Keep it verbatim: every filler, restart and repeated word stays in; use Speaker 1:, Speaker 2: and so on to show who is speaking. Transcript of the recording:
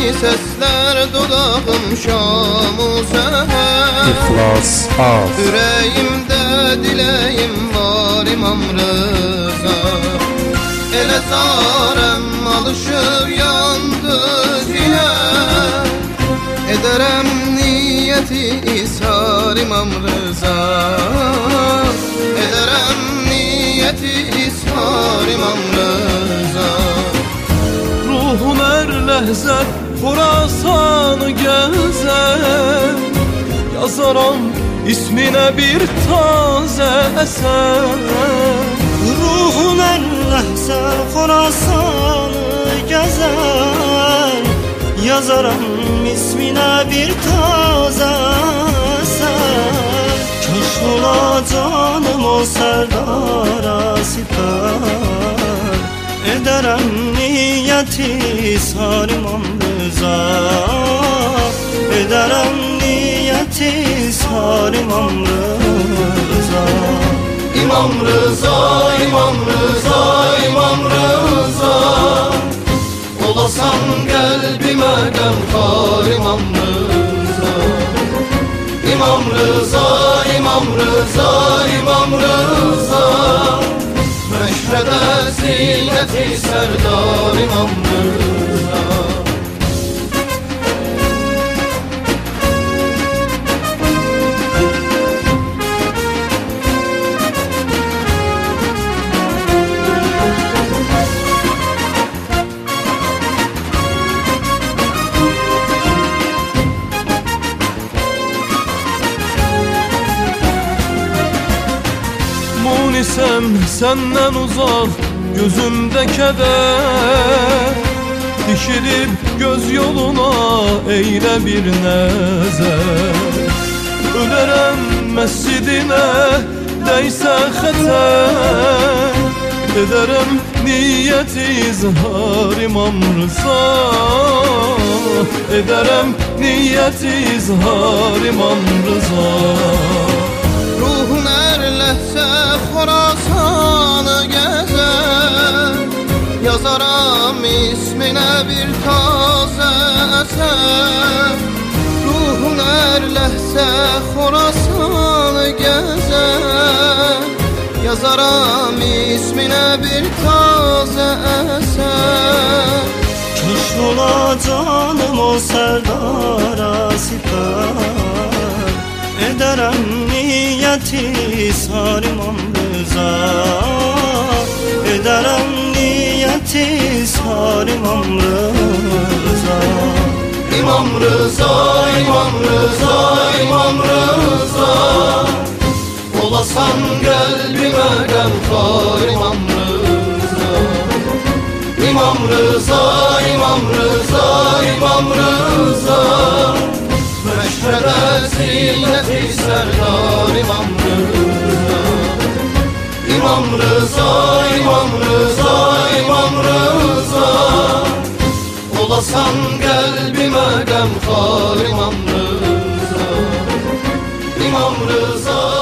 Speaker 1: sesler dudağım şam-ı seher.
Speaker 2: İhlas az.
Speaker 1: Yüreğimde dileğim var İmam Rıza. Ele zarem alışır yandı diye, ederem niyeti ishar İmam Rıza. Ederem niyeti ishar İmam Rıza.
Speaker 3: Ruhun her lehze Khorasan'ı gezer, yazaram ismine bir taze eser.
Speaker 4: Ruhun her lehze Khorasan'ı gezer, yazaram ismine bir taze eser. Köş ola canım o serdara siper, ederem niyeti ishar İmam Rıza. Ederem niyeti ishar İmam Rıza.
Speaker 1: İmam Rıza, İmam Rıza, İmam Rıza. Olasan kalbime gamkar İmam Rıza. İmam Rıza, İmam Rıza, İmam Rıza. Meşrede ziyneti serdar İmam Rıza.
Speaker 3: Munisem senden uzak, gözümde keder. Dikilip göz yoluna eyle bir nezer. Ölerem mescidine değse xeter, ederem niyeti izhar İmam Rıza. Ederem niyeti izhar İmam Rıza.
Speaker 1: Ruhun her lehze Khorasan'ı gezer, yazaram ismine bir taze eser. Ruhun her lehze Khorasan'ı gezer, yazaram ismine bir taze eser.
Speaker 4: Köş ola canım o serdara siper, ederem niyeti ishar İmam Rıza. Ederem niyeti ishar İmam Rıza.
Speaker 1: İmam Rıza, İmam Rıza, İmam Rıza. Olasan kalbime gamkar İmam Rıza. İmam Rıza, İmam Rıza, İmam Rıza. Meşrede ziyneti serdar İmam Rıza. İmam Rıza, İmam Rıza, İmam Rıza. Olasan kalbime gamkar İmam Rıza. İmam Rıza.